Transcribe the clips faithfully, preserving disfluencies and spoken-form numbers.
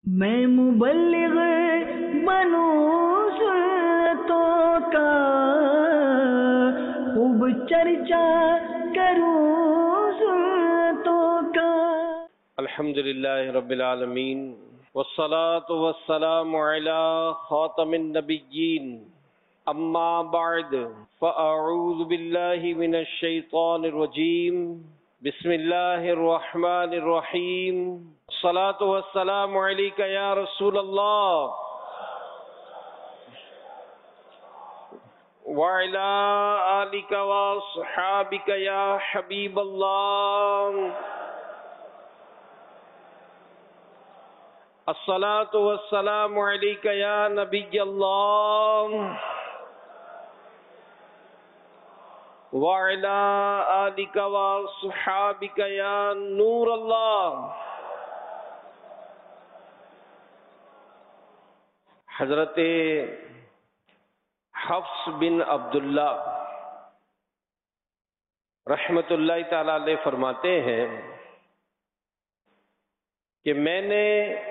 میں مبلغ بنوں سنتوں کا، خوب چرچا کروں سنتوں کا۔ الحمدللہ رب العالمین والصلاة والسلام علی خاتم النبیین، اما بعد فاعوذ باللہ من الشیطان الرجیم، بسم اللہ الرحمن الرحیم، الصلاة والسلام علیک یا رسول اللہ وعلی آلک واصحابک یا حبیب اللہ، الصلاة والسلام علیک یا نبی اللہ وعلی آلک واصحابک یا نور اللہ۔ حضرت حفص بن عبداللہ رحمت اللہ تعالی علیہ فرماتے ہیں کہ میں نے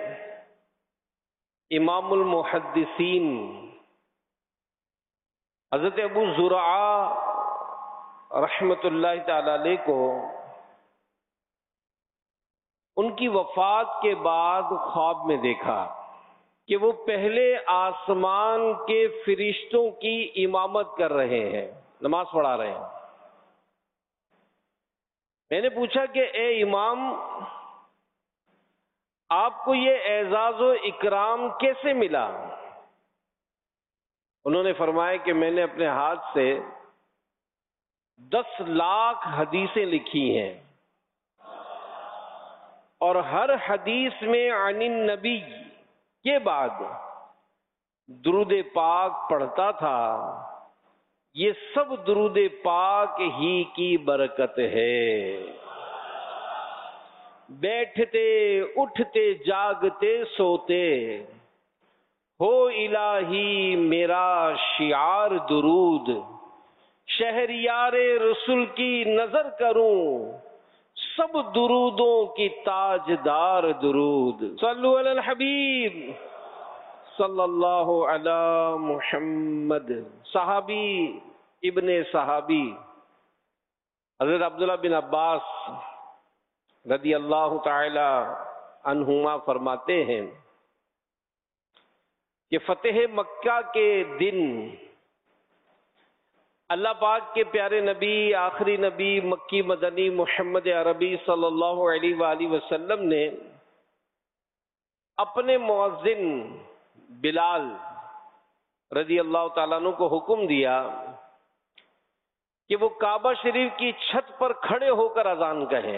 امام المحدثین حضرت ابو زرعہ رحمت اللہ تعالی علیہ کو ان کی وفات کے بعد خواب میں دیکھا کہ وہ پہلے آسمان کے فرشتوں کی امامت کر رہے ہیں، نماز پڑھا رہے ہیں۔ میں نے پوچھا کہ اے امام، آپ کو یہ اعزاز و اکرام کیسے ملا؟ انہوں نے فرمایا کہ میں نے اپنے ہاتھ سے دس لاکھ حدیثیں لکھی ہیں، اور ہر حدیث میں عن النبی کے بعد درود پاک پڑھتا تھا۔ یہ سب درود پاک ہی کی برکت ہے۔ بیٹھتے اٹھتے جاگتے سوتے ہو الہی میرا شعار درود، شہریار رسول کی نظر کروں سب درودوں کی تاجدار درود۔ صلو علی الحبیب صلی اللہ علی محمد۔ صحابی ابن صحابی حضرت عبداللہ بن عباس رضی اللہ تعالی عنہما فرماتے ہیں کہ فتح مکہ کے دن اللہ پاک کے پیارے نبی، آخری نبی، مکی مدنی محمد عربی صلی اللہ علیہ وآلہ وسلم نے اپنے مؤذن بلال رضی اللہ تعالیٰ عنہ کو حکم دیا کہ وہ کعبہ شریف کی چھت پر کھڑے ہو کر اذان کہیں۔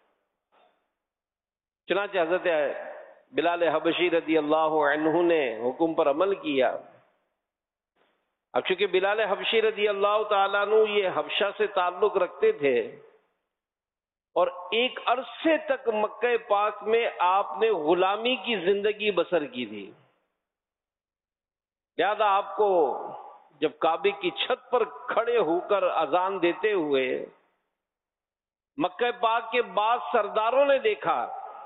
چنانچہ حضرت بلال حبشی رضی اللہ عنہ نے حکم پر عمل کیا۔ اب چونکہ بلال حبشی رضی اللہ تعالیٰ عنہ یہ حبشہ سے تعلق رکھتے تھے اور ایک عرصے تک مکہ پاک میں آپ نے غلامی کی زندگی بسر کی تھی، لہذا آپ کو جب کعبے کی چھت پر کھڑے ہو کر اذان دیتے ہوئے مکہ پاک کے بعض سرداروں نے دیکھا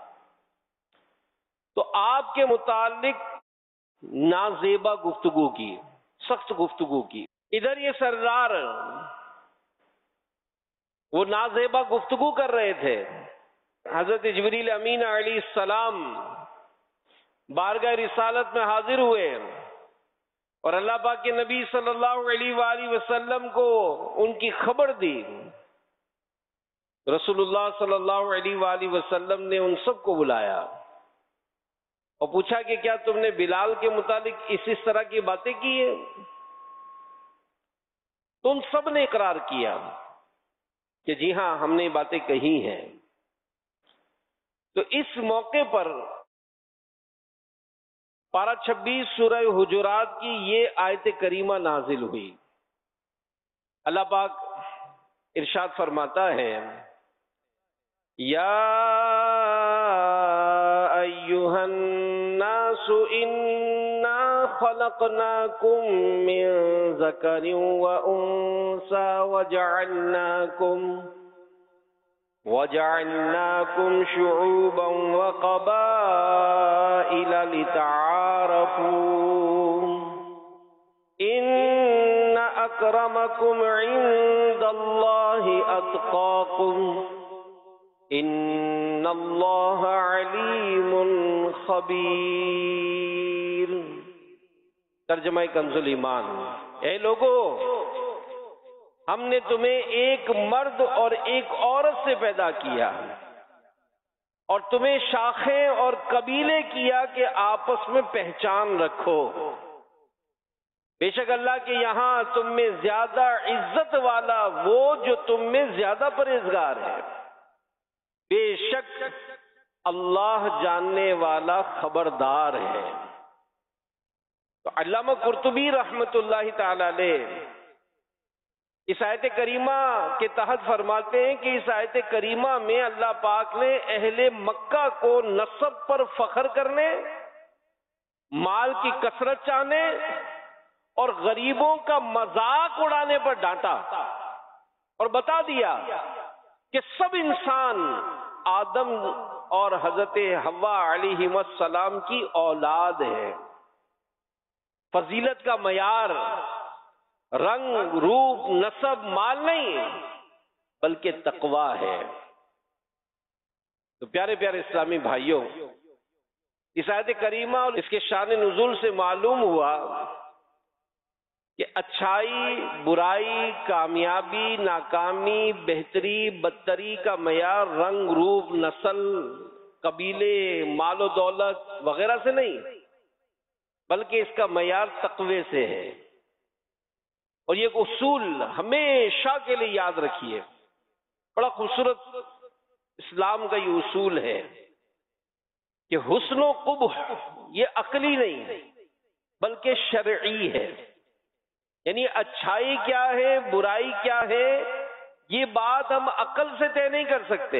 تو آپ کے متعلق نازیبا گفتگو کی، سخت گفتگو کی۔ ادھر یہ سردار وہ نازیبا گفتگو کر رہے تھے، حضرت جبریل امین علیہ السلام بارگاہ رسالت میں حاضر ہوئے اور اللہ پاک کے نبی صلی اللہ علیہ وآلہ وسلم کو ان کی خبر دی۔ رسول اللہ صلی اللہ علیہ وآلہ وسلم نے ان سب کو بلایا اور پوچھا کہ کیا تم نے بلال کے متعلق اس اس طرح کی باتیں کی ہیں؟ تو ان سب نے اقرار کیا کہ جی ہاں، ہم نے یہ باتیں کہی ہیں۔ تو اس موقع پر پارہ چھبیس سورہ حجرات کی یہ آیت کریمہ نازل ہوئی۔ اللہ پاک ارشاد فرماتا ہے، یا ایھا الناس انا خلقناکم من ذکر وانثی وجعلناکم وَجَعَلْنَاكُمْ شُعُوبًا وَقَبَائِلَ لتعارفوا ان اکرمکم عند اللہ اتقاکم ان اللہ علیم خبیر۔ ترجمہ کنز الایمان۔ اے لوگو، ہم نے تمہیں ایک مرد اور ایک عورت سے پیدا کیا اور تمہیں شاخیں اور قبیلے کیا کہ آپس میں پہچان رکھو۔ بے شک اللہ کے یہاں تم میں زیادہ عزت والا وہ جو تم میں زیادہ پرہیزگار ہے۔ بے شک اللہ جاننے والا خبردار ہے۔ تو علامہ قرطبی رحمت اللہ تعالی علیہ اس آیت کریمہ کے تحت فرماتے ہیں کہ اس آیت کریمہ میں اللہ پاک نے اہل مکہ کو نسب پر فخر کرنے، مال کی کثرت چاہنے اور غریبوں کا مذاق اڑانے پر ڈانٹا اور بتا دیا کہ سب انسان آدم اور حضرت حوا علیہ السلام کی اولاد ہے۔ فضیلت کا معیار رنگ، روپ، نسب، مال نہیں بلکہ تقوی ہے۔ تو پیارے پیارے اسلامی بھائیوں، اس آیت کریمہ اور اس کے شان نزول سے معلوم ہوا کہ اچھائی، برائی، کامیابی، ناکامی، بہتری، بدتری کا معیار رنگ، روپ، نسل، قبیلے، مال و دولت وغیرہ سے نہیں بلکہ اس کا معیار تقوی سے ہے۔ اور یہ ایک اصول ہمیشہ کے لیے یاد رکھیے، بڑا خوبصورت اسلام کا یہ اصول ہے کہ حسن و قبح یہ عقلی نہیں بلکہ شرعی ہے۔ یعنی اچھائی کیا ہے، برائی کیا ہے، یہ بات ہم عقل سے طے نہیں کر سکتے۔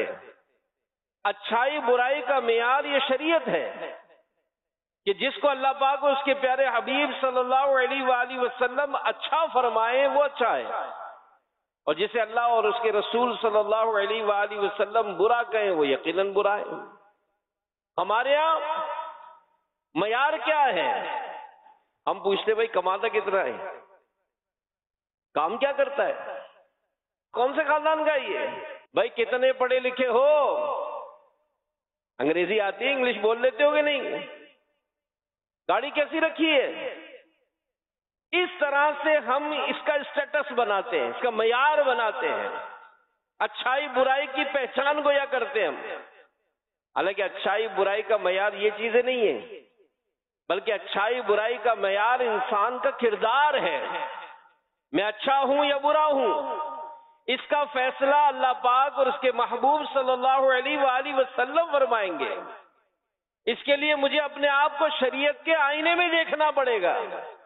اچھائی برائی کا معیار یہ شریعت ہے کہ جس کو اللہ پاک اور اس کے پیارے حبیب صلی اللہ علیہ وآلہ وسلم اچھا فرمائیں وہ اچھا ہے، اور جسے اللہ اور اس کے رسول صلی اللہ علیہ وآلہ وسلم برا کہیں وہ یقیناً برا ہے۔ ہمارے یہاں معیار کیا ہے؟ ہم پوچھتے بھائی کماتا کتنا ہے، کام کیا کرتا ہے، کون سے خاندان کا یہ، بھائی کتنے پڑھے لکھے ہو، انگریزی آتی ہے، انگلش بول لیتے ہو کہ نہیں، گاڑی کیسی رکھی ہے۔ اس طرح سے ہم اس کا اسٹیٹس بناتے ہیں، اس کا معیار بناتے ہیں، اچھائی برائی کی پہچان گویا کرتے ہیں ہم۔ حالانکہ اچھائی برائی کا معیار یہ چیزیں نہیں ہیں بلکہ اچھائی برائی کا معیار انسان کا کردار ہے۔ میں اچھا ہوں یا برا ہوں، اس کا فیصلہ اللہ پاک اور اس کے محبوب صلی اللہ علیہ وآلہ وسلم فرمائیں گے۔ اس کے لیے مجھے اپنے آپ کو شریعت کے آئینے میں دیکھنا پڑے گا،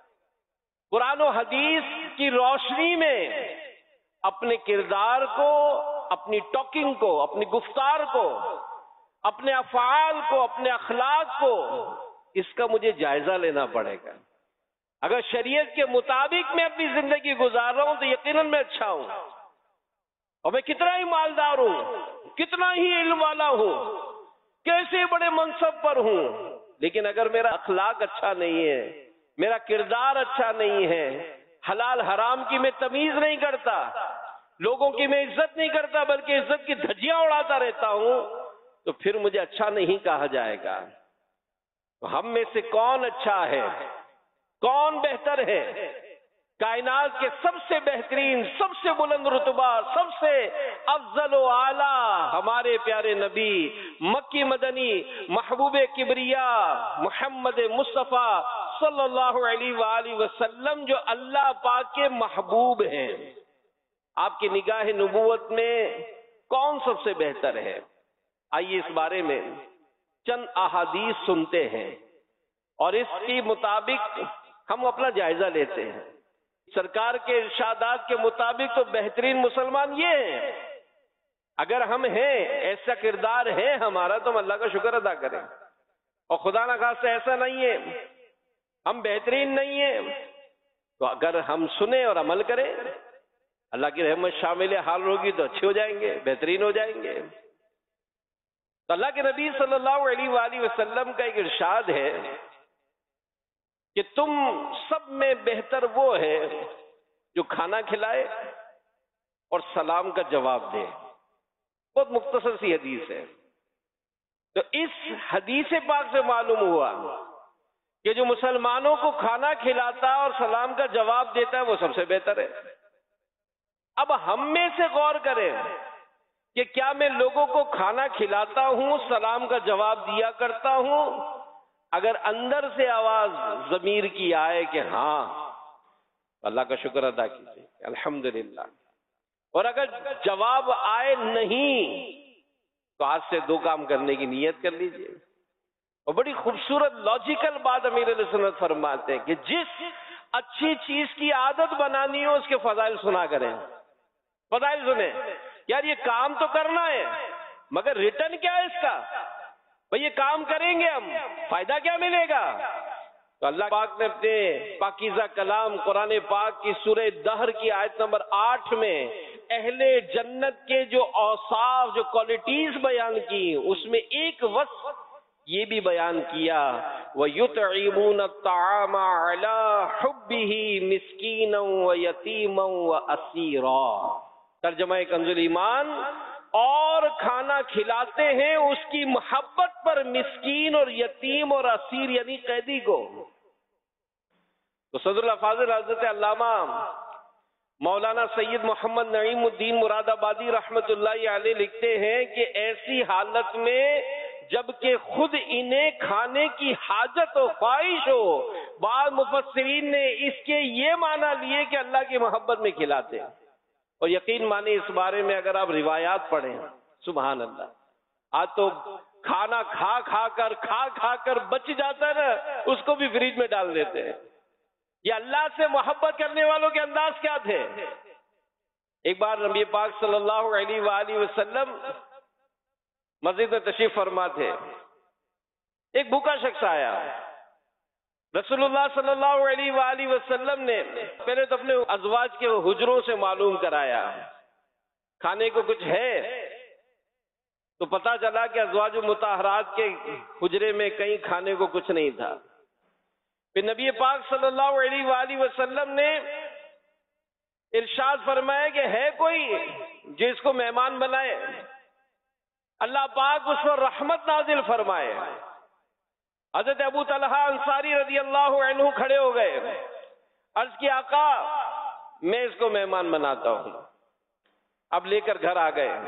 قرآن و حدیث کی روشنی میں اپنے کردار کو، اپنی ٹاکنگ کو، اپنی گفتار کو، اپنے افعال کو، اپنے اخلاق کو، اس کا مجھے جائزہ لینا پڑے گا۔ اگر شریعت کے مطابق میں اپنی زندگی گزار رہا ہوں تو یقیناً میں اچھا ہوں، اور میں کتنا ہی مالدار ہوں، کتنا ہی علم والا ہوں، کیسے بڑے منصب پر ہوں، لیکن اگر میرا اخلاق اچھا نہیں ہے، میرا کردار اچھا نہیں ہے، حلال حرام کی میں تمیز نہیں کرتا، لوگوں کی میں عزت نہیں کرتا بلکہ عزت کی دھجیاں اڑاتا رہتا ہوں، تو پھر مجھے اچھا نہیں کہا جائے گا۔ تو ہم میں سے کون اچھا ہے، کون بہتر ہے؟ کائنات کے سب سے بہترین، سب سے بلند رتبہ، سب سے افضل و اعلیٰ ہمارے پیارے نبی مکی مدنی محبوب کبریا محمد مصطفیٰ صلی اللہ علیہ وآلہ وسلم جو اللہ پاک کے محبوب ہیں۔ آپ کی نگاہ نبوت میں کون سب سے بہتر ہے؟ آئیے اس بارے میں چند احادیث سنتے ہیں اور اس کے مطابق ہم اپنا جائزہ لیتے ہیں۔ سرکار کے ارشادات کے مطابق تو بہترین مسلمان یہ ہیں، اگر ہم ہیں، ایسا کردار ہے ہمارا تو ہم اللہ کا شکر ادا کریں، اور خدا نخواستہ ایسا نہیں ہے ہم بہترین نہیں ہیں تو اگر ہم سنیں اور عمل کریں اللہ کی رحمت شامل حال ہوگی تو اچھے ہو جائیں گے، بہترین ہو جائیں گے۔ تو اللہ کے نبی صلی اللہ علیہ وآلہ وسلم کا ایک ارشاد ہے کہ تم سب میں بہتر وہ ہے جو کھانا کھلائے اور سلام کا جواب دے. بہت مختصر سی حدیث ہے. تو اس حدیث پاک سے معلوم ہوا کہ جو مسلمانوں کو کھانا کھلاتا اور سلام کا جواب دیتا ہے وہ سب سے بہتر ہے. اب ہم میں سے غور کریں کہ کیا میں لوگوں کو کھانا کھلاتا ہوں، سلام کا جواب دیا کرتا ہوں؟ اگر اندر سے آواز ضمیر کی آئے کہ ہاں، اللہ کا شکر ادا کیجیے الحمدللہ. اور اگر جواب آئے نہیں تو آج سے دو کام کرنے کی نیت کر لیجیے. اور بڑی خوبصورت لاجیکل بات امیر علیہ سنت فرماتے ہیں کہ جس اچھی چیز کی عادت بنانی ہو اس کے فضائل سنا کریں. فضائل سنیں. یار یہ کام تو کرنا ہے مگر ریٹرن کیا ہے اس کا؟ بھئی یہ کام کریں گے ہم، فائدہ کیا ملے گا؟ تو اللہ پاک نے اپنے پاکیزہ کلام قرآن پاک کی سورہ دہر کی آیت نمبر آٹھ میں اہل جنت کے جو اوصاف، جو کوالٹیز بیان کی، اس میں ایک وصف یہ بھی بیان کیا وَيُطْعِمُونَ الطَّعَامَ عَلَىٰ حُبِّهِ مِسْكِينًا وَيَتِيمًا وَأَسِيرًا. ترجمہ کنز ایمان، اور کھانا کھلاتے ہیں اس کی محبت پر مسکین اور یتیم اور اسیر یعنی قیدی کو. تو صدر الفاظ حضرت علامہ مولانا سید محمد نعیم الدین مراد آبادی رحمت اللہ علیہ لکھتے ہیں کہ ایسی حالت میں جبکہ خود انہیں کھانے کی حاجت و خواہش ہو، بعض مفسرین نے اس کے یہ معنی لیے کہ اللہ کی محبت میں کھلاتے ہیں. اور یقین مانی اس بارے میں اگر آپ روایات پڑھیں، سبحان اللہ، آج تو کھانا کھا کھا کر کھا کھا کر بچ جاتا ہے نا، اس کو بھی فریج میں ڈال دیتے ہیں. یہ اللہ سے محبت کرنے والوں کے انداز کیا تھے؟ ایک بار نبی پاک صلی اللہ علیہ وآلہ وسلم مسجد میں تشریف فرما تھے. ایک بھوکا شخص آیا. رسول اللہ صلی اللہ علیہ وآلہ وسلم نے پہلے تو اپنے ازواج کے حجروں سے معلوم کرایا کھانے کو کچھ ہے. تو پتا چلا کہ ازواج مطہرات کے حجرے میں کہیں کھانے کو کچھ نہیں تھا. پھر نبی پاک صلی اللہ علیہ وآلہ وسلم نے ارشاد فرمایا کہ ہے کوئی جس کو مہمان بنائے، اللہ پاک اس پر رحمت نازل فرمائے. حضرت ابو طلحہ انصاری رضی اللہ عنہ کھڑے ہو گئے. عرض کی آقا میں اس کو مہمان بناتا ہوں. اب لے کر گھر آ گئے.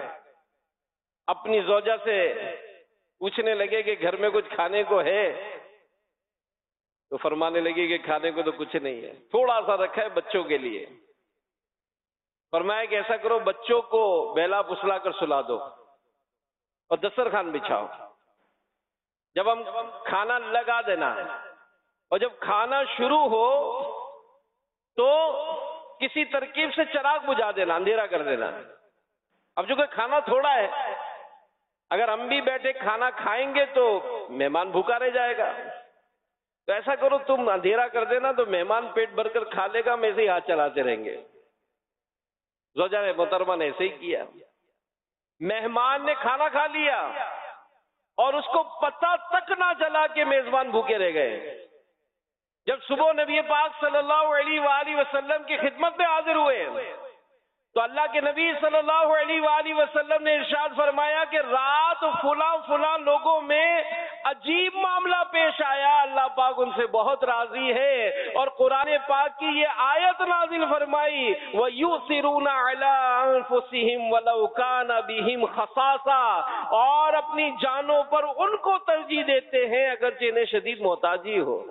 اپنی زوجہ سے پوچھنے لگے کہ گھر میں کچھ کھانے کو ہے؟ تو فرمانے لگے کہ کھانے کو تو کچھ نہیں ہے، تھوڑا سا رکھا ہے بچوں کے لیے. فرمایا کہ ایسا کرو بچوں کو بہلا پسلا کر سلا دو اور دسترخوان بچھاؤ. جب ہم کھانا لگا دینا اور جب کھانا شروع ہو تو کسی ترکیب سے چراغ بجھا دینا، اندھیرا کر دینا. اب جو کہ کھانا تھوڑا ہے، اگر ہم بھی بیٹھے کھانا کھائیں گے تو مہمان بھوکا رہ جائے گا. تو ایسا کرو تم اندھیرا کر دینا تو مہمان پیٹ بھر کر کھا لے گا، ہم ایسے ہی ہاتھ چلاتے رہیں گے. زوجہ محترمہ نے ایسے ہی کیا. مہمان نے کھانا کھا لیا اور اس کو پتہ تک نہ چلا کہ میزبان بھوکے رہ گئے. جب صبح نبی پاک صلی اللہ علیہ وآلہ وسلم کی خدمت میں حاضر ہوئے تو اللہ کے نبی صلی اللہ علیہ وآلہ وسلم نے ارشاد فرمایا کہ رات فلاں فلاں لوگوں میں عجیب معاملہ پیش آیا، اللہ پاک ان سے بہت راضی ہے. اور قرآن پاک کی یہ آیت نازل فرمائی وَيُؤْثِرُونَ عَلَىٰ أَنفُسِهِمْ وَلَوْ كَانَ بِهِمْ خَصَاصَةٌ، اور اپنی جانوں پر ان کو ترجیح دیتے ہیں اگرچہ انہیں شدید محتاجی ہو.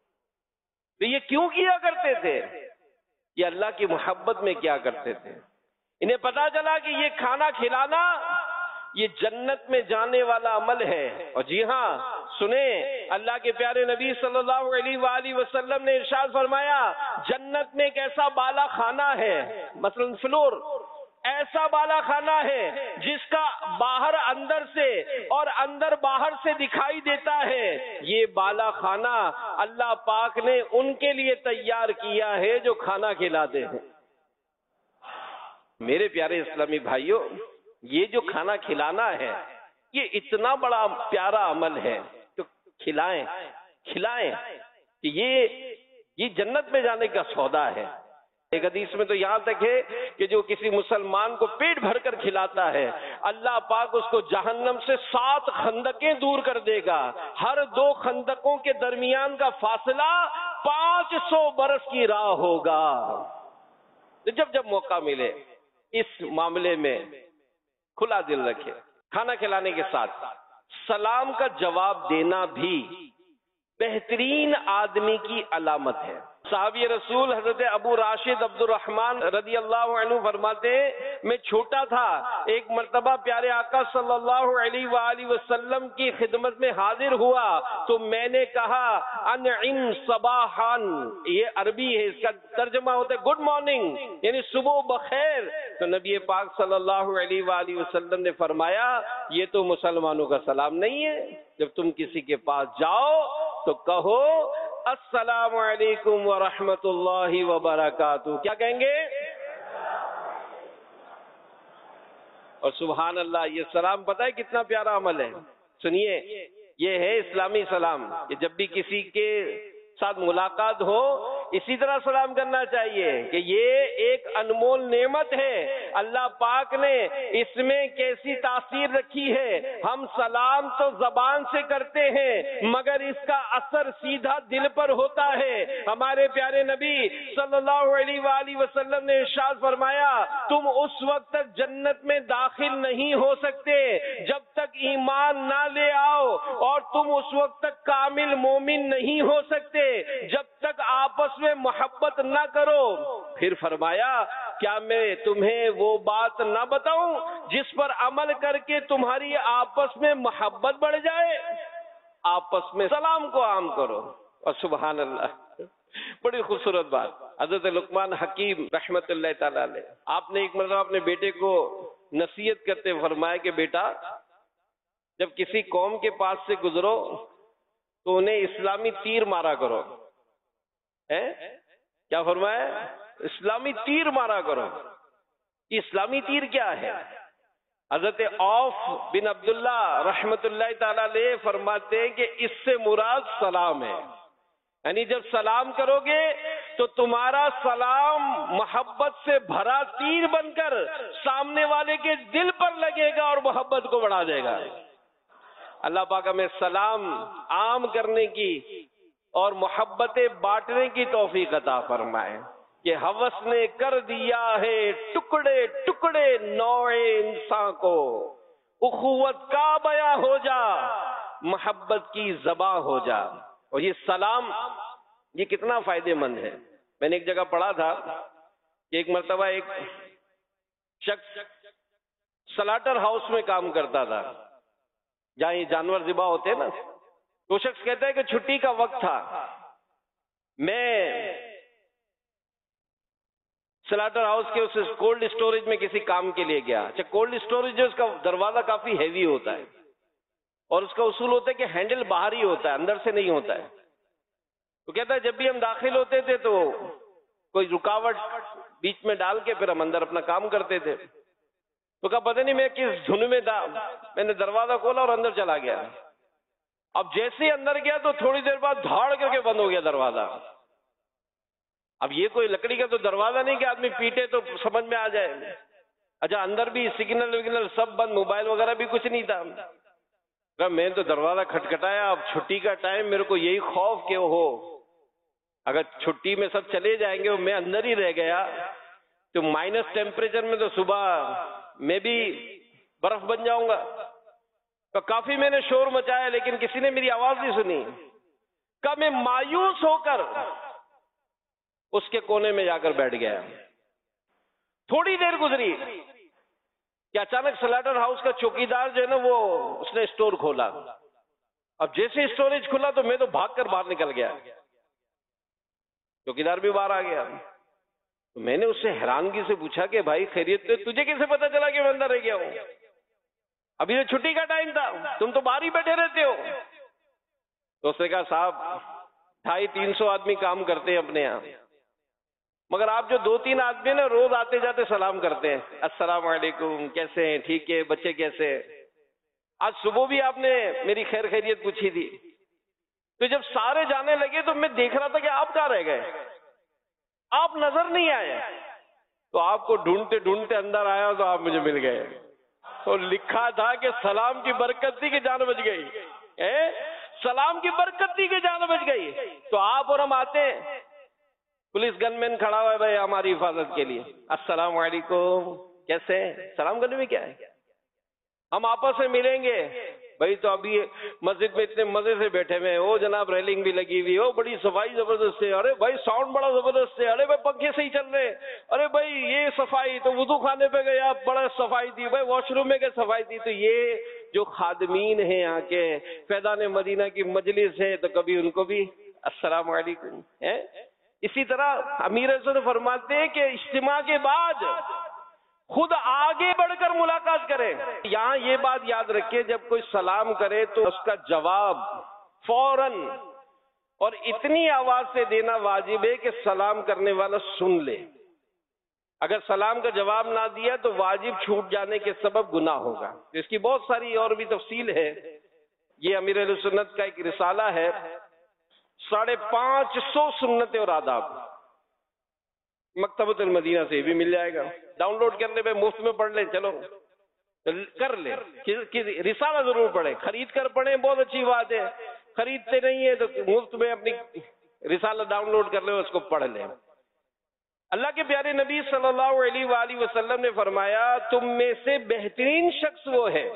تو یہ کیوں کیا کرتے تھے؟ یہ اللہ کی محبت میں کیا کرتے تھے. انہیں پتا چلا کہ یہ کھانا کھلانا یہ جنت میں جانے والا عمل ہے. اور جی ہاں سنیں، اللہ کے پیارے نبی صلی اللہ علیہ وآلہ وسلم نے ارشاد فرمایا جنت میں ایک ایسا بالا خانہ ہے، مثلا فلور، ایسا بالا خانہ ہے جس کا باہر اندر سے اور اندر باہر سے دکھائی دیتا ہے. یہ بالا خانہ اللہ پاک نے ان کے لیے تیار کیا ہے جو کھانا کھلاتے ہیں. میرے پیارے اسلامی بھائیوں، یہ جو کھانا کھلانا ہے یہ اتنا بڑا پیارا عمل ہے تو کھلائیں کھلائیں کہ یہ یہ جنت میں جانے کا سودا ہے. ایک حدیث میں تو یہاں تک ہے کہ جو کسی مسلمان کو پیٹ بھر کر کھلاتا ہے اللہ پاک اس کو جہنم سے سات خندقیں دور کر دے گا. ہر دو خندقوں کے درمیان کا فاصلہ پانچ سو برس کی راہ ہوگا. جب جب موقع ملے اس معاملے میں کھلا دل رکھے. کھانا کھلانے کے ساتھ سلام کا جواب دینا بھی بہترین آدمی کی علامت ہے. صحابی رسول حضرت ابو راشد عبد الرحمن رضی اللہ عنہ فرماتے ہیں میں چھوٹا تھا، ایک مرتبہ پیارے آقا صلی اللہ علیہ وآلہ وسلم کی خدمت میں حاضر ہوا تو میں نے کہا انعم صباحا، یہ عربی ہے، اس کا ترجمہ ہوتا ہے گڈ مارننگ، یعنی صبح بخیر. تو نبی پاک صلی اللہ علیہ وآلہ وسلم نے فرمایا یہ تو مسلمانوں کا سلام نہیں ہے. جب تم کسی کے پاس جاؤ تو کہو السلام علیکم ورحمۃ اللہ وبرکاتہ. کیا کہیں گے؟ اور سبحان اللہ، یہ سلام پتہ ہے کتنا پیارا عمل ہے. سنیے، یہ ہے اسلامی سلام کہ جب بھی کسی کے ساتھ ملاقات ہو اسی طرح سلام کرنا چاہیے کہ یہ ایک انمول نعمت ہے. اللہ پاک نے اس میں کیسی تاثیر رکھی ہے. ہم سلام تو زبان سے کرتے ہیں مگر اس کا اثر سیدھا دل پر ہوتا ہے. ہمارے پیارے نبی صلی اللہ علیہ وآلہ وسلم نے ارشاد فرمایا تم اس وقت تک جنت میں داخل نہیں ہو سکتے جب تک ایمان نہ لے آؤ، اور تم اس وقت تک کامل مومن نہیں ہو سکتے جب تک آپس میں محبت نہ کرو. پھر فرمایا کیا میں تمہیں وہ بات نہ بتاؤں جس پر عمل کر کے تمہاری آپس میں محبت بڑھ جائے؟ آپس میں سلام کو عام کرو. اور سبحان اللہ، بڑی خوبصورت بات. حضرت لقمان حکیم رحمت اللہ تعالی علیہ، آپ نے ایک مرتبہ اپنے بیٹے کو نصیحت کرتے فرمایا کہ بیٹا جب کسی قوم کے پاس سے گزرو تو انہیں اسلامی تیر مارا کرو. کیا فرمایا؟ اسلامی تیر مارا کرو. اسلامی تیر کیا ہے؟ حضرت عوف بن عبداللہ رحمت اللہ تعالی علیہ فرماتے ہیں کہ اس سے مراد سلام ہے. یعنی جب سلام کرو گے تو تمہارا سلام محبت سے بھرا تیر بن کر سامنے والے کے دل پر لگے گا اور محبت کو بڑھا دے گا. اللہ پاک ہمیں سلام عام کرنے کی اور محبتیں بانٹنے کی توفیق عطا فرمائے کہ ہوس نے کر دیا ہے ٹکڑے ٹکڑے نوع انسان کو، اخوت کا بیاں ہو جا محبت کی زباں ہو جا. اور یہ سلام یہ کتنا فائدے مند ہے. میں نے ایک جگہ پڑھا تھا کہ ایک مرتبہ ایک شخص سلاٹر ہاؤس میں کام کرتا تھا جہاں یہ جانور ذبح ہوتے ہیں نا. وہ شخص کہتا ہے کہ چھٹی کا وقت تھا، میں سلاٹر ہاؤس کے اس کولڈ اسٹوریج میں کسی کام کے لیے گیا. اچھا کولڈ اسٹوریج جو اس کا دروازہ کافی ہیوی ہوتا ہے اور اس کا اصول ہوتا ہے کہ ہینڈل باہر ہی ہوتا ہے، اندر سے نہیں ہوتا ہے. تو کہتا ہے جب بھی ہم داخل ہوتے تھے تو کوئی رکاوٹ بیچ میں ڈال کے پھر ہم اندر اپنا کام کرتے تھے. تو کہا پتہ نہیں میں کس دھن میں تھا، میں نے دروازہ کھولا اور اندر چلا گیا. اب جیسے ہی اندر گیا تو تھوڑی دیر بعد دھاڑ کر کے بند ہو گیا دروازہ. اب یہ کوئی لکڑی کا تو دروازہ نہیں کہ آدمی پیٹے تو سمجھ میں آ جائے. اچھا اندر بھی سگنل وگنل سب بند، موبائل وغیرہ بھی کچھ نہیں تھا. میں نے تو دروازہ کھٹکھٹایا. اب چھٹی کا ٹائم، میرے کو یہی خوف کہ ہو اگر چھٹی میں سب چلے جائیں گے اور میں اندر ہی رہ گیا تو مائنس ٹیمپریچر میں تو صبح میں بھی برف بن جاؤں گا. تو کافی میں نے شور مچایا لیکن کسی نے میری آواز نہیں سنی. کہ میں مایوس ہو کر اس کے کونے میں جا کر بیٹھ گیا. تھوڑی دیر گزری کہ اچانک سلاٹر ہاؤس کا چوکیدار جو ہے نا وہ اس نے اسٹور کھولا. اب جیسے اسٹوریج کھلا تو میں تو بھاگ کر باہر نکل گیا. چوکیدار بھی باہر آ گیا. تو میں نے اس سے حیرانگی سے پوچھا کہ بھائی خیریت تو تجھے کیسے پتا چلا کہ میں اندر رہ گیا ہوں؟ ابھی تو چھٹی کا ٹائم تھا، تم تو باہر ہی بیٹھے رہتے ہو. تو اس نے کہا صاحب ڈھائی تین سو آدمی کام کرتے ہیں اپنے یہاں، مگر آپ جو دو تین آدمی نا روز آتے جاتے سلام کرتے ہیں، السلام علیکم، کیسے ہیں، ٹھیک ہے، بچے کیسے ہیں. آج صبح بھی آپ نے میری خیر خیریت پوچھی تھی، تو جب سارے جانے لگے تو میں دیکھ رہا تھا کہ آپ کہاں رہ گئے، آپ نظر نہیں آئے، تو آپ کو ڈھونڈتے ڈھونڈتے اندر آیا تو آپ مجھے مل گئے، تو لکھا تھا کہ سلام کی برکت تھی کہ جان بچ گئی، اے سلام کی برکت تھی کہ جان بچ گئی۔ تو آپ اور ہم آتے ہیں، پولیس گن مین کھڑا ہوا ہے بھائی ہماری حفاظت کے لیے، السلام علیکم کیسے، سلام کرنے میں کیا ہے، ہم آپس میں ملیں گے بھائی، تو ابھی مسجد میں اتنے مزے سے بیٹھے ہوئے ہیں، وہ جناب ریلنگ بھی لگی ہوئی، وہ بڑی صفائی زبردست ہے، ارے بھائی ساؤنڈ بڑا زبردست ہے، ارے بھائی پنکھے صحیح چل رہے، ارے بھائی یہ صفائی، تو وضو خانے پہ گئے آپ بڑا صفائی تھی، بھائی واش روم میں گئے صفائی تھی۔ تو یہ جو خادمین ہیں آ کے فیضان مدینہ کی مجلس ہے، تو کبھی ان کو بھی السلام علیکم ہے۔ اسی طرح امیر حسن فرماتے ہیں کہ اجتماع کے بعد خود آگے بڑھ کر ملاقات کریں۔ یہاں یہ بات یاد رکھیں، جب کوئی سلام کرے تو اس کا جواب فوراً اور اتنی آواز سے دینا واجب ہے کہ سلام کرنے والا سن لے۔ اگر سلام کا جواب نہ دیا تو واجب چھوٹ جانے کے سبب گناہ ہوگا۔ اس کی بہت ساری اور بھی تفصیل ہے، یہ امیر اہل سنت کا ایک رسالہ ہے، ساڑھے پانچ سو سنتیں اور آداب، مکتبۃ المدینہ سے بھی مل جائے گا، ڈاؤن لوڈ کرنے پہ مفت میں پڑھ لیں، چلو کر لیں، رسالہ ضرور پڑھیں، خرید کر پڑھیں بہت اچھی بات ہے، خریدتے نہیں ہیں تو مفت میں اپنی رسالہ ڈاؤن لوڈ کر لیں، اس کو پڑھ لیں۔ اللہ کے پیارے نبی صلی اللہ علیہ وآلہ وسلم نے فرمایا، تم میں سے بہترین شخص وہ ہے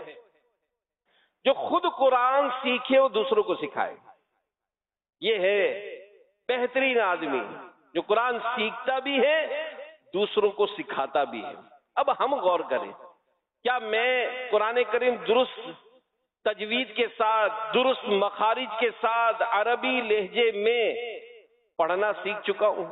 جو خود قرآن سیکھے اور دوسروں کو سکھائے۔ یہ ہے بہترین آدمی جو قرآن سیکھتا بھی ہے دوسروں کو سکھاتا بھی ہے۔ اب ہم غور کریں، کیا میں قرآن کریم درست تجوید کے ساتھ، درست مخارج کے ساتھ عربی لہجے میں پڑھنا سیکھ چکا ہوں؟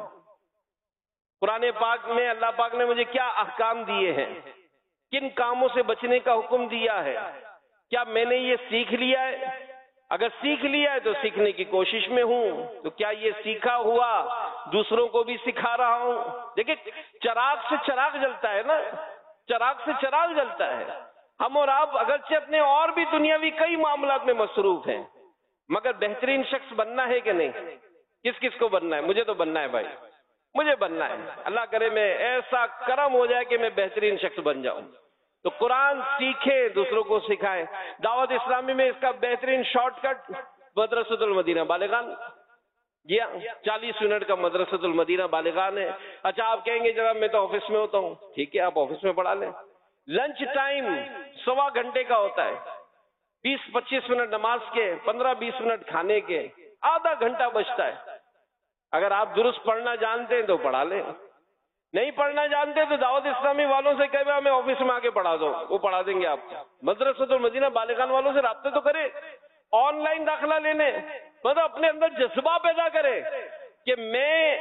قرآن پاک میں اللہ پاک نے مجھے کیا احکام دیے ہیں، کن کاموں سے بچنے کا حکم دیا ہے، کیا میں نے یہ سیکھ لیا ہے؟ اگر سیکھ لیا ہے تو سیکھنے کی کوشش میں ہوں، تو کیا یہ سیکھا ہوا دوسروں کو بھی سکھا رہا ہوں؟ دیکھیں چراغ سے چراغ جلتا ہے نا، چراغ سے چراغ جلتا ہے۔ ہم اور آپ اگرچہ اپنے اور بھی دنیاوی کئی معاملات میں مصروف ہیں، مگر بہترین شخص بننا ہے کہ نہیں؟ کس کس کو بننا ہے؟ مجھے تو بننا ہے بھائی، مجھے بننا ہے۔ اللہ کرے میں ایسا کرم ہو جائے کہ میں بہترین شخص بن جاؤں۔ تو قرآن سیکھے دوسروں کو سکھائے۔ دعوت اسلامی میں اس کا بہترین شارٹ کٹ مدرسۃ المدینہ بالغان، جی ہاں چالیس منٹ کا مدرسۃ المدینہ بالغان ہے۔ اچھا آپ کہیں گے جناب میں تو آفس میں ہوتا ہوں، ٹھیک ہے آپ آفس میں پڑھا لیں۔ لنچ ٹائم سوا گھنٹے کا ہوتا ہے، بیس پچیس منٹ نماز کے، پندرہ بیس منٹ کھانے کے، آدھا گھنٹہ بچتا ہے۔ اگر آپ درست پڑھنا جانتے ہیں تو پڑھا لیں، نہیں پڑھنا جانتے تو دعوت اسلامی والوں سے کہے میں آفس میں آ کے پڑھا دو، وہ پڑھا دیں گے آپ کو۔ مدرسۃ المدینہ بالغان والوں سے رابطے تو کرے، آن لائن داخلہ لینے، مطلب اپنے اندر جذبہ پیدا کرے کہ میں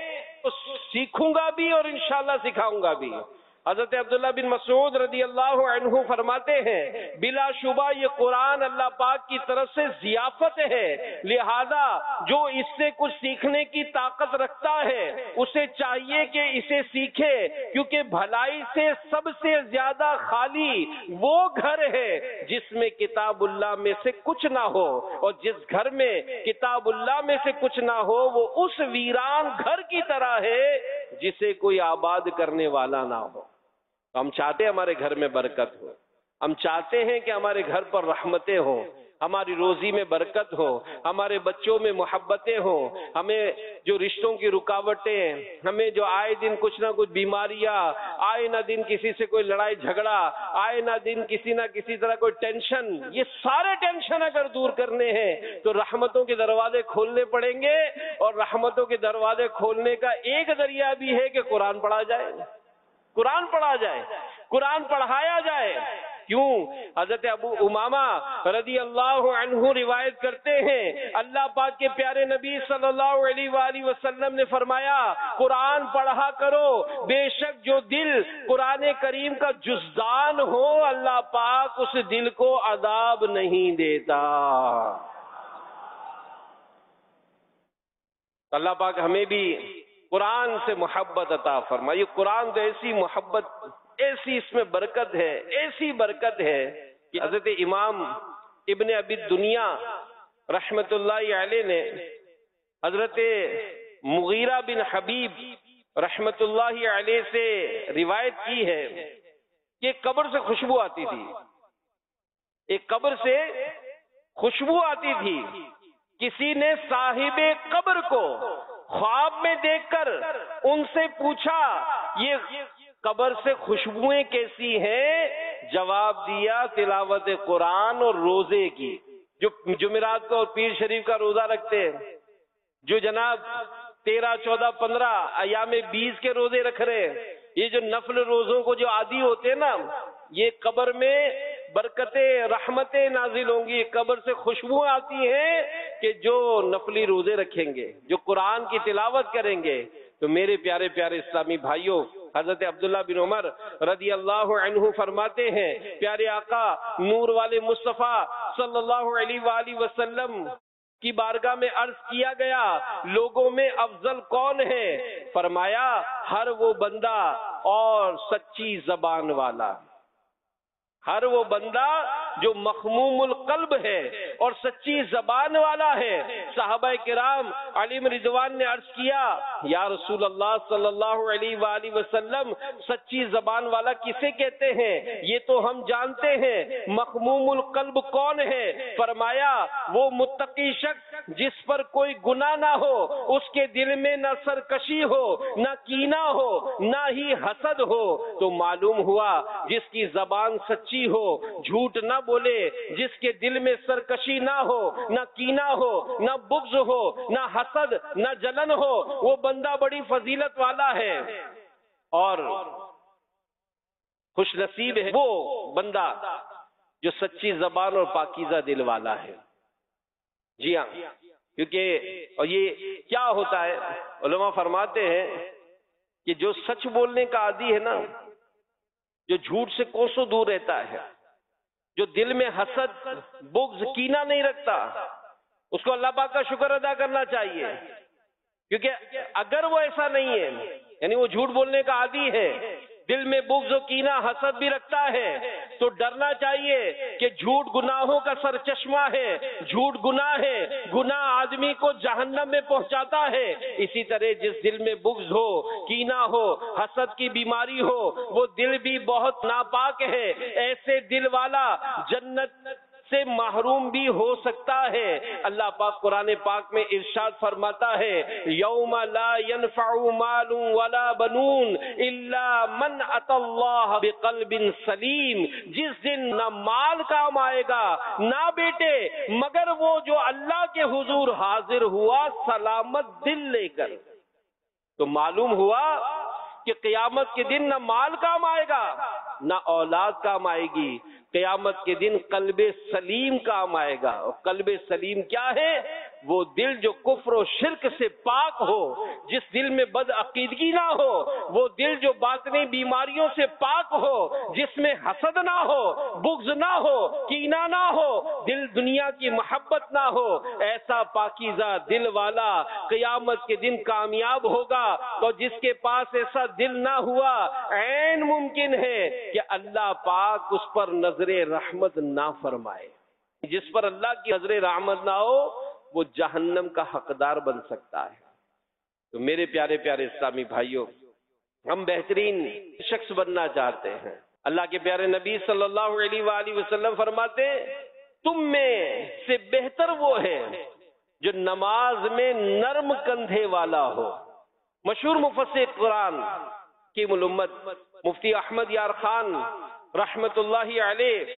سیکھوں گا بھی اور انشاءاللہ سکھاؤں گا بھی۔ حضرت عبداللہ بن مسعود رضی اللہ عنہ فرماتے ہیں، بلا شبہ یہ قرآن اللہ پاک کی طرف سے ضیافت ہے، لہذا جو اس سے کچھ سیکھنے کی طاقت رکھتا ہے اسے چاہیے کہ اسے سیکھے، کیونکہ بھلائی سے سب سے زیادہ خالی وہ گھر ہے جس میں کتاب اللہ میں سے کچھ نہ ہو، اور جس گھر میں کتاب اللہ میں سے کچھ نہ ہو وہ اس ویران گھر کی طرح ہے جسے کوئی آباد کرنے والا نہ ہو۔ ہم چاہتے ہیں ہمارے گھر میں برکت ہو، ہم چاہتے ہیں کہ ہمارے گھر پر رحمتیں ہوں، ہماری روزی میں برکت ہو، ہمارے بچوں میں محبتیں ہوں، ہمیں جو رشتوں کی رکاوٹیں، ہمیں جو آئے دن کچھ نہ کچھ بیماریاں، آئے نہ دن کسی سے کوئی لڑائی جھگڑا، آئے نہ دن کسی نہ کسی طرح کوئی ٹینشن، یہ سارے ٹینشن اگر دور کرنے ہیں تو رحمتوں کے دروازے کھولنے پڑیں گے، اور رحمتوں کے دروازے کھولنے کا ایک ذریعہ بھی ہے کہ قرآن پڑھا جائے، قرآن پڑھا جائے، قرآن پڑھایا جائے۔ کیوں؟ حضرت ابو امامہ رضی اللہ عنہ روایت کرتے ہیں، اللہ پاک کے پیارے نبی صلی اللہ علیہ وآلہ وسلم نے فرمایا، قرآن پڑھا کرو، بے شک جو دل قرآن کریم کا جزدان ہو اللہ پاک اس دل کو عذاب نہیں دیتا۔ اللہ پاک ہمیں بھی قرآن سے محبت عطا فرمائے۔ قرآن تو ایسی محبت، ایسی اس میں برکت ہے، ایسی برکت ہے کہ حضرت امام ابن ابی دنیا رحمت اللہ علیہ نے حضرت مغیرہ بن حبیب رحمت اللہ علیہ سے روایت کی ہے کہ قبر سے خوشبو آتی تھی، ایک قبر سے خوشبو آتی تھی. کسی نے صاحب قبر کو خواب میں دیکھ کر ان سے پوچھا یہ قبر سے خوشبوئیں کیسی ہیں؟ جواب دیا تلاوت قرآن اور روزے کی. جو جمعرات کو اور پیر شریف کا روزہ رکھتے ہیں، جو جناب تیرہ چودہ پندرہ ایام بیس کے روزے رکھ رہے ہیں، یہ جو نفل روزوں کو جو عادی ہوتے ہیں نا، یہ قبر میں برکتیں رحمتیں نازل ہوں گی. قبر سے خوشبو آتی ہیں کہ جو نفلی روزے رکھیں گے، جو قرآن کی تلاوت کریں گے. تو میرے پیارے پیارے اسلامی بھائیوں، حضرت عبداللہ بن عمر رضی اللہ عنہ فرماتے ہیں پیارے آقا نور والے مصطفیٰ صلی اللہ علیہ وآلہ وسلم کی بارگاہ میں عرض کیا گیا لوگوں میں افضل کون ہے؟ فرمایا ہر وہ بندہ اور سچی زبان والا، ہر وہ بندہ جو مخموم القلب ہے اور سچی زبان والا ہے. صحابہ کرام علیہم رضوان نے عرض کیا یا رسول اللہ صلی اللہ علیہ وآلہ وسلم سچی زبان والا کسے کہتے ہیں؟ یہ تو ہم جانتے ہیں، مخموم القلب کون ہے؟ فرمایا وہ متقی شخص جس پر کوئی گناہ نہ ہو، اس کے دل میں نہ سرکشی ہو، نہ کینہ ہو، نہ ہی حسد ہو. تو معلوم ہوا جس کی زبان سچی ہو، جھوٹ نہ بولے، جس کے دل میں سرکشی نہ ہو، نہ کینہ ہو، نہ بغض ہو، نہ حسد، نہ جلن ہو، وہ بندہ بڑی فضیلت والا ہے. اور خوش نصیب ہے وہ بندہ جو سچی زبان اور پاکیزہ دل والا ہے. جی ہاں، کیونکہ اور یہ کیا ہوتا ہے، علماء فرماتے ہیں کہ جو سچ بولنے کا عادی ہے نا، جو جھوٹ سے کوسوں دور رہتا ہے، جو دل میں حسد بغض کینہ نہیں رکھتا، اس کو اللہ پاک کا شکر ادا کرنا چاہیے. کیونکہ اگر وہ ایسا نہیں ہے، یعنی وہ جھوٹ بولنے کا عادی ہے، دل میں بغض و کینہ حسد بھی رکھتا ہے، تو ڈرنا چاہیے کہ جھوٹ گناہوں کا سرچشمہ ہے، جھوٹ گناہ ہے، گناہ آدمی کو جہنم میں پہنچاتا ہے. اسی طرح جس دل میں بغض ہو، کینہ ہو، حسد کی بیماری ہو، وہ دل بھی بہت ناپاک ہے. ایسے دل والا جنت سے محروم بھی ہو سکتا ہے. اللہ پاک قرآن پاک میں ارشاد فرماتا ہے یوم لا ينفع مال ولا بنون الا من اتى اللہ بقلب سلیم. جس دن نہ مال کام آئے گا نہ بیٹے، مگر وہ جو اللہ کے حضور حاضر ہوا سلامت دل لے کر. تو معلوم ہوا کہ قیامت کے دن نہ مال کام آئے گا نہ اولاد کام آئے گی. قیامت کے دن قلب سلیم کام آئے گا. اور قلب سلیم کیا ہے؟ وہ دل جو کفر و شرک سے پاک ہو، جس دل میں بد عقیدگی نہ ہو، وہ دل جو باطنی بیماریوں سے پاک ہو، جس میں حسد نہ ہو، بغض نہ ہو، کینہ نہ ہو، دل دنیا کی محبت نہ ہو. ایسا پاکیزہ دل والا قیامت کے دن کامیاب ہوگا. تو جس کے پاس ایسا دل نہ ہوا، عین ممکن ہے کہ اللہ پاک اس پر نظر رحمت نہ فرمائے. جس پر اللہ کی نظر رحمت نہ ہو وہ جہنم کا حقدار بن سکتا ہے. تو میرے پیارے پیارے اسلامی بھائیوں، ہم بہترین شخص بننا چاہتے ہیں. اللہ کے پیارے نبی صلی اللہ علیہ وآلہ وسلم فرماتے تم میں سے بہتر وہ ہے جو نماز میں نرم کندھے والا ہو. مشہور مفسر قرآن کی ملمت مفتی احمد یار خان رحمت اللہ علیہ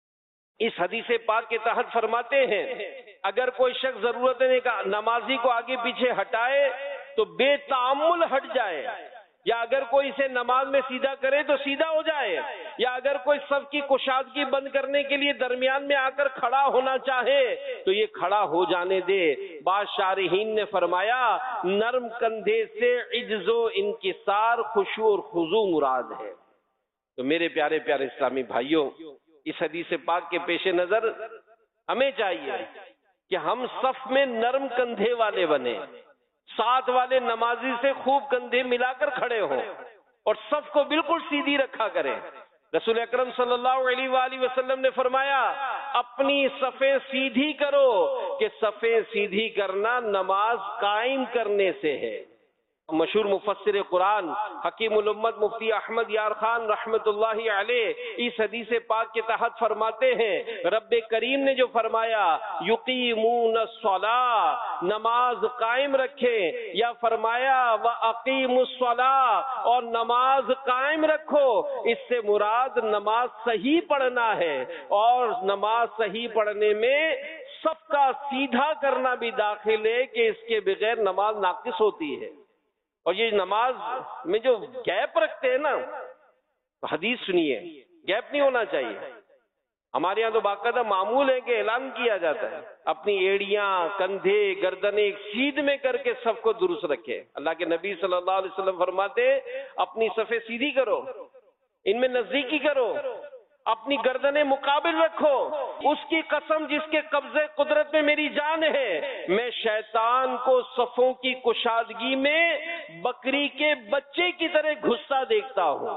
اس حدیث پاک کے تحت فرماتے ہیں اگر کوئی شخص ضرورت نمازی کو آگے پیچھے ہٹائے تو بے تعامل ہٹ جائے، یا اگر کوئی اسے نماز میں سیدھا کرے تو سیدھا ہو جائے، یا اگر کوئی صف کی کشادگی بند کرنے کے لیے درمیان میں آ کر کھڑا ہونا چاہے تو یہ کھڑا ہو جانے دے. بعض شارحین نے فرمایا نرم کندھے سے عجز و انکسار، خشوع اور خضوع مراد ہے. تو میرے پیارے پیارے اسلامی بھائیوں، اس حدیث پاک کے پیش نظر ہمیں چاہیے کہ ہم صف میں نرم کندھے والے بنے، ساتھ والے نمازی سے خوب کندھے ملا کر کھڑے ہوں اور صف کو بالکل سیدھی رکھا کریں. رسول اکرم صلی اللہ علیہ وآلہ وسلم نے فرمایا اپنی صفیں سیدھی کرو، کہ صفیں سیدھی کرنا نماز قائم کرنے سے ہے۔ مشہور مفسر قرآن حکیم الامت مفتی احمد یار خان رحمت اللہ علیہ اس حدیث پاک کے تحت فرماتے ہیں، رب کریم نے جو فرمایا یقیمون الصلاۃ، نماز قائم رکھیں، یا فرمایا وَأَقِیمُوا الصَّلَاةَ، اور نماز قائم رکھو، اس سے مراد نماز صحیح پڑھنا ہے، اور نماز صحیح پڑھنے میں صف کا سیدھا کرنا بھی داخل ہے، کہ اس کے بغیر نماز ناقص ہوتی ہے۔ اور یہ نماز میں جو گیپ رکھتے ہیں نا، حدیث سنیے، گیپ نہیں ہونا چاہیے۔ ہمارے یہاں تو باقاعدہ معمول ہے کہ اعلان کیا جاتا ہے اپنی ایڑیاں، کندھے، گردنیں ایک سیدھ میں کر کے صف کو درست رکھے۔ اللہ کے نبی صلی اللہ علیہ وسلم فرماتے اپنی صفیں سیدھی کرو، ان میں نزدیکی کرو، اپنی گردنیں مقابل رکھو، اس کی قسم جس کے قبضے قدرت میں میری جان ہے، میں شیطان کو صفوں کی کشادگی میں بکری کے بچے کی طرح گھستا دیکھتا ہوں۔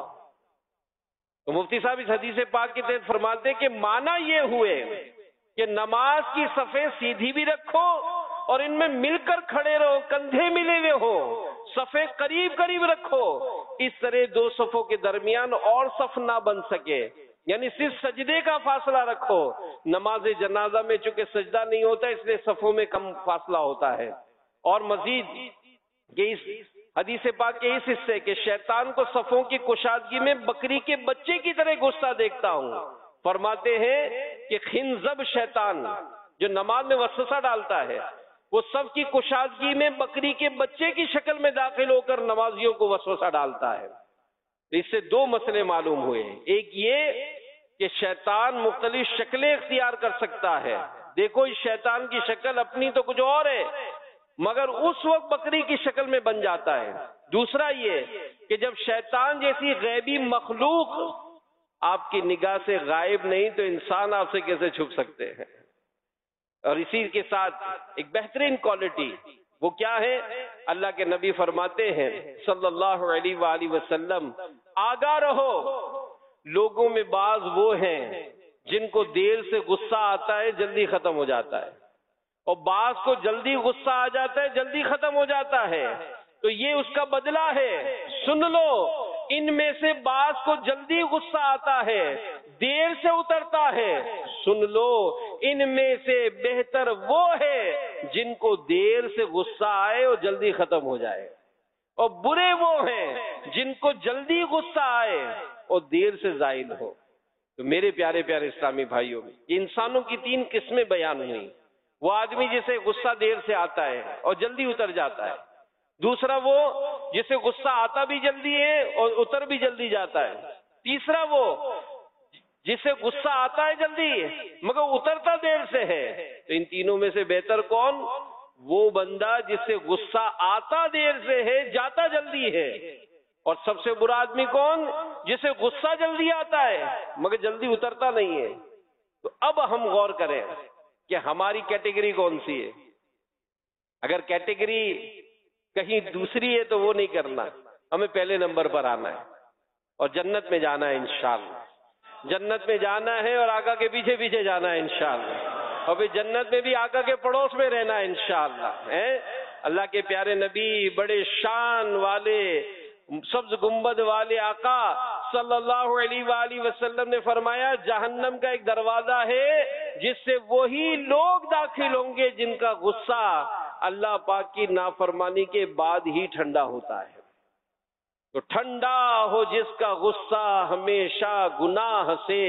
تو مفتی صاحب اس حدیث پاک کے تحت فرماتے ہیں کہ معنی یہ ہوئے کہ نماز کی صفیں سیدھی بھی رکھو، اور ان میں مل کر کھڑے رہو، کندھے ملے ہوئے ہو، صفیں قریب قریب رکھو، اس طرح دو صفوں کے درمیان اور صف نہ بن سکے، یعنی صرف سجدے کا فاصلہ رکھو۔ نماز جنازہ میں چونکہ سجدہ نہیں ہوتا اس لیے صفوں میں کم فاصلہ ہوتا ہے۔ اور مزید کہ اس حدیث پاک کے اس حصے کہ شیطان کو صفوں کی کشادگی میں بکری کے بچے کی طرح گھستا دیکھتا ہوں، فرماتے ہیں کہ خنزب شیطان جو نماز میں وسوسہ ڈالتا ہے، وہ صف کی کشادگی میں بکری کے بچے کی شکل میں داخل ہو کر نمازیوں کو وسوسہ ڈالتا ہے۔ اس سے دو مسئلے معلوم ہوئے، ایک یہ کہ شیطان مختلف شکلیں اختیار کر سکتا ہے، دیکھو اس شیطان کی شکل اپنی تو کچھ اور ہے، مگر اس وقت بکری کی شکل میں بن جاتا ہے۔ دوسرا یہ کہ جب شیطان جیسی غیبی مخلوق آپ کی نگاہ سے غائب نہیں تو انسان آپ سے کیسے چھپ سکتے ہیں؟ اور اسی کے ساتھ ایک بہترین کوالٹی وہ کیا ہے؟ اللہ کے نبی فرماتے ہیں صلی اللہ علیہ وآلہ وسلم، آگاہ رہو، لوگوں میں بعض وہ ہیں جن کو دیر سے غصہ آتا ہے جلدی ختم ہو جاتا ہے، اور بعض کو جلدی غصہ آ جاتا ہے جلدی ختم ہو جاتا ہے، تو یہ اس کا بدلہ ہے۔ سن لو، ان میں سے بعض کو جلدی غصہ آتا ہے، دیر سے اترتا ہے، سن لو ان میں سے بہتر وہ ہے جن کو دیر سے غصہ آئے اور جلدی ختم ہو جائے، اور برے وہ ہیں جن کو جلدی غصہ آئے اور دیر سے زائل ہو۔ تو میرے پیارے پیارے اسلامی بھائیوں، یہ انسانوں کی تین قسمیں بیان ہوئی۔ وہ آدمی جسے غصہ دیر سے آتا ہے اور جلدی اتر جاتا ہے، دوسرا وہ جسے غصہ آتا بھی جلدی ہے اور اتر بھی جلدی جاتا ہے، تیسرا وہ جسے غصہ آتا ہے جلدی مگر اترتا دیر سے ہے۔ تو ان تینوں میں سے بہتر کون؟ وہ بندہ جسے غصہ آتا دیر سے ہے جاتا جلدی ہے، اور سب سے برا آدمی کون؟ جسے غصہ جلدی آتا ہے مگر جلدی اترتا نہیں ہے۔ تو اب ہم غور کریں کہ ہماری کیٹیگری کون سی ہے۔ اگر کیٹیگری کہیں دوسری ہے تو وہ نہیں کرنا، ہمیں پہلے نمبر پر آنا ہے اور جنت میں جانا ہے انشاءاللہ۔ جنت میں جانا ہے اور آقا کے پیچھے پیچھے جانا ہے انشاءاللہ، اور پھر جنت میں بھی آقا کے پڑوس میں رہنا ہے انشاءاللہ۔ اللہ کے پیارے نبی، بڑے شان والے، سبز گنبد والے آقا صلی اللہ علیہ وآلہ وسلم نے فرمایا جہنم کا ایک دروازہ ہے جس سے وہی لوگ داخل ہوں گے جن کا غصہ اللہ پاک کی نافرمانی کے بعد ہی ٹھنڈا ہوتا ہے۔ تو ٹھنڈا ہو جس کا غصہ ہمیشہ گناہ سے،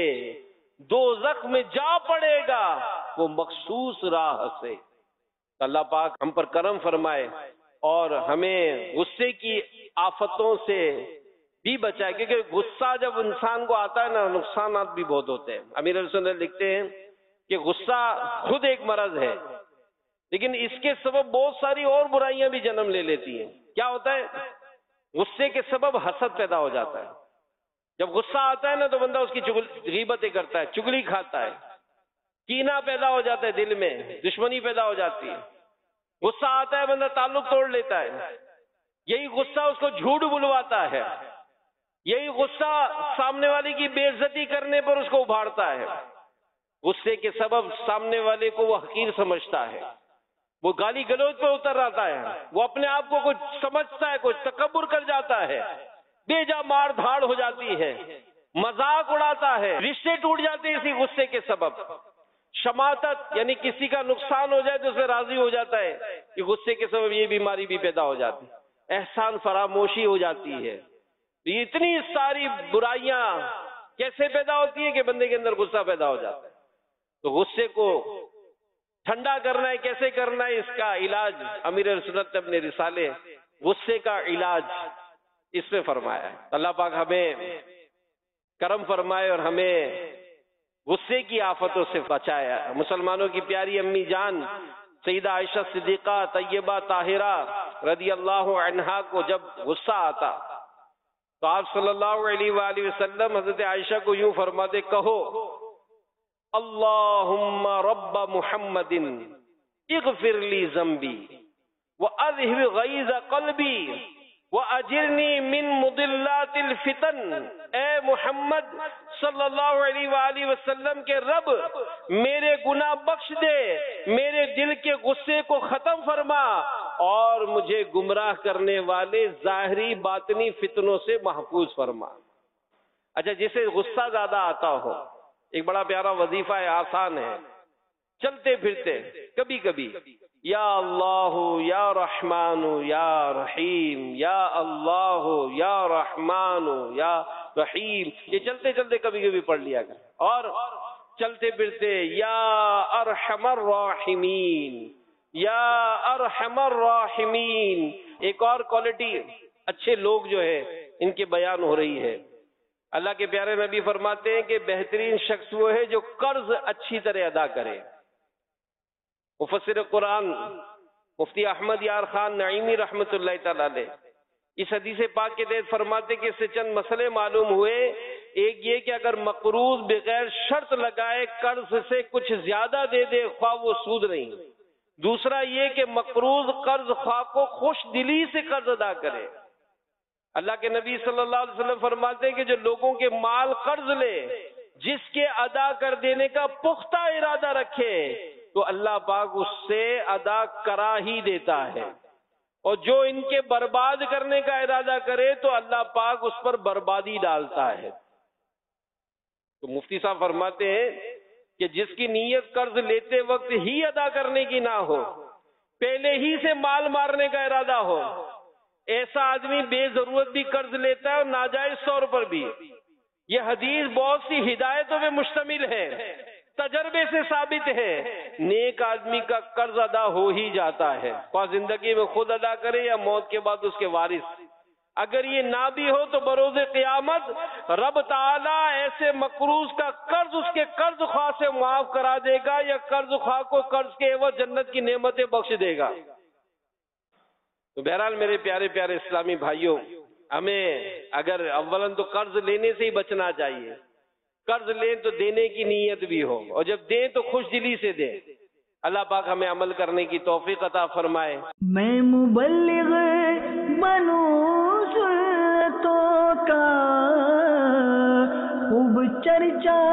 دوزخ میں جا پڑے گا وہ مخصوص راہ سے۔ اللہ پاک ہم پر کرم فرمائے اور ہمیں غصے کی آفتوں سے بھی بچائے، کیونکہ غصہ جب انسان کو آتا ہے نا نقصانات بھی بہت ہوتے ہیں۔ امیر علیہ السلام لکھتے ہیں کہ غصہ خود ایک مرض ہے، لیکن اس کے سبب بہت ساری اور برائیاں بھی جنم لے لیتی ہیں۔ کیا ہوتا ہے؟ غصے کے سبب حسد پیدا ہو جاتا ہے۔ جب غصہ آتا ہے نا تو بندہ اس کی غیبتیں کرتا ہے، چگلی کھاتا ہے، کینہ پیدا ہو جاتا ہے دل میں، دشمنی پیدا ہو جاتی ہے۔ غصہ آتا ہے بندہ تعلق توڑ لیتا ہے، یہی غصہ اس کو جھوٹ بلواتا ہے، یہی غصہ سامنے والے کی بے عزتی کرنے پر اس کو ابھارتا ہے۔ غصے کے سبب سامنے والے کو وہ حقیر سمجھتا ہے، وہ گالی گلوچ پہ اتر آتا ہے، وہ اپنے آپ کو کچھ سمجھتا ہے، کچھ تکبر کر جاتا ہے، بے جا مار دھاڑ ہو جاتی ہے، مذاق اڑاتا ہے، رشتے ٹوٹ جاتے ہیں اسی غصے کے سبب۔ شماتت یعنی کسی کا نقصان ہو جائے تو اسے راضی ہو جاتا ہے، کہ غصے کے سبب یہ بیماری بھی پیدا ہو جاتی ہے، احسان فراموشی ہو جاتی ہے۔ یہ اتنی ساری برائیاں کیسے پیدا ہوتی ہیں کہ بندے کے اندر غصہ پیدا ہو جاتا ہے۔ تو غصے کو ٹھنڈا کرنا ہے، کیسے کرنا ہے، اس کا علاج امیر سنت نے اپنے رسالے غصے کا علاج اس میں فرمایا ہے۔ اللہ پاک ہمیں کرم فرمائے اور ہمیں غصے کی آفتوں سے بچایا۔ مسلمانوں کی پیاری امی جان سیدہ عائشہ صدیقہ طیبہ طاہرہ رضی اللہ عنہا کو جب غصہ آتا تو آپ صلی اللہ علیہ وآلہ وسلم حضرت عائشہ کو یوں فرماتے، کہو اللہم رب محمد اغفر لی ذنبی وَأَذْهِبْ غَيْظَ قَلْبِي وَأَجِرْنِي مِن مُضِلَّاتِ الْفِتَنِ۔ اے محمد صلی اللہ علیہ وآلہ وسلم کے رب میرے گناہ بخش دے، میرے دل کے غصے کو ختم فرما اور مجھے گمراہ کرنے والے ظاہری باطنی فتنوں سے محفوظ فرما۔ اچھا، جسے غصہ زیادہ آتا ہو، ایک بڑا پیارا وظیفہ ہے، آسان ہے، چلتے پھرتے کبھی کبھی یا اللہ یا رحمان یا رحیم، یا اللہ یا رحمان یا رحیم، یہ چلتے چلتے کبھی کبھی پڑھ لیا کر، اور چلتے پھرتے یا ارحم الراحمین، یا ارحم الراحمین۔ ایک اور کوالٹی اچھے لوگ جو ہے ان کے بیان ہو رہی ہے۔ اللہ کے پیارے نبی فرماتے ہیں کہ بہترین شخص وہ ہے جو قرض اچھی طرح ادا کرے۔ مفسر قرآن مفتی احمد یار خان نعیمی رحمت اللہ تعالی علیہ اس حدیث پاک کے تحت فرماتے کہ اس سے چند مسئلے معلوم ہوئے۔ ایک یہ کہ اگر مقروض بغیر شرط لگائے قرض سے کچھ زیادہ دے دے خواہ وہ سود نہیں۔ دوسرا یہ کہ مقروض قرض خواہ کو خوش دلی سے قرض ادا کرے۔ اللہ کے نبی صلی اللہ علیہ وسلم فرماتے ہیں کہ جو لوگوں کے مال قرض لے، جس کے ادا کر دینے کا پختہ ارادہ رکھے تو اللہ پاک اس سے ادا کرا ہی دیتا ہے، اور جو ان کے برباد کرنے کا ارادہ کرے تو اللہ پاک اس پر بربادی ڈالتا ہے۔ تو مفتی صاحب فرماتے ہیں کہ جس کی نیت قرض لیتے وقت ہی ادا کرنے کی نہ ہو، پہلے ہی سے مال مارنے کا ارادہ ہو، ایسا آدمی بے ضرورت بھی قرض لیتا ہے اور ناجائز طور پر بھی۔ یہ حدیث بہت سی ہدایتوں پہ مشتمل ہے، تجربے سے ثابت ہے۔ نیک آدمی کا قرض ادا ہو ہی جاتا ہے، خواہ زندگی میں خود ادا کرے یا موت کے بعد اس کے وارث۔ اگر یہ نہ بھی ہو تو بروز قیامت رب تعالیٰ ایسے مقروض کا قرض اس کے قرض خواہ سے معاف کرا دے گا، یا قرض خواہ کو قرض کے عوض جنت کی نعمتیں بخش دے گا۔ تو بہرحال میرے پیارے پیارے اسلامی بھائیوں، ہمیں اگر اولاً تو قرض لینے سے ہی بچنا چاہیے، قرض لیں تو دینے کی نیت بھی ہو، اور جب دیں تو خوش دلی سے دیں۔ اللہ پاک ہمیں عمل کرنے کی توفیق عطا فرمائے۔ میں مبلغ بنوں سنتوں کا خوب چرچا